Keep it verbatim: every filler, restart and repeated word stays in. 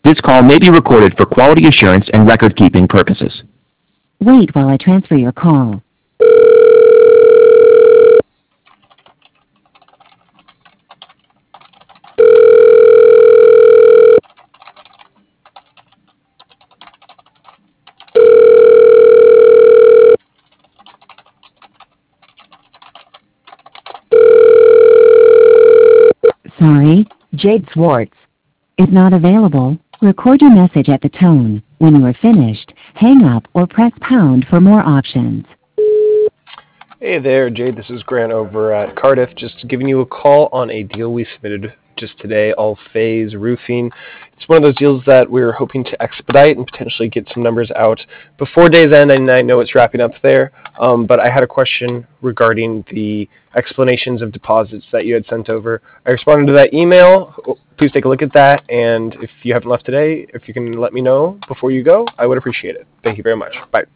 This call may be recorded for quality assurance and record-keeping purposes. Wait while I transfer your call. Sorry, Jade Swartz is not available. Record your message at the tone. When you are finished, hang up or press pound for more options. Hey there, Jade. This is Grant over at Cardiff. Just giving you a call on a deal we submitted just today, All Phase Roofing. It's one of those deals that we're hoping to expedite and potentially get some numbers out before day's end, and I know it's wrapping up there. Um, but I had a question regarding the explanations of deposits that you had sent over. I responded to that email. Please take a look at that, and if you haven't left today, if you can let me know before you go, I would appreciate it. Thank you very much. Bye.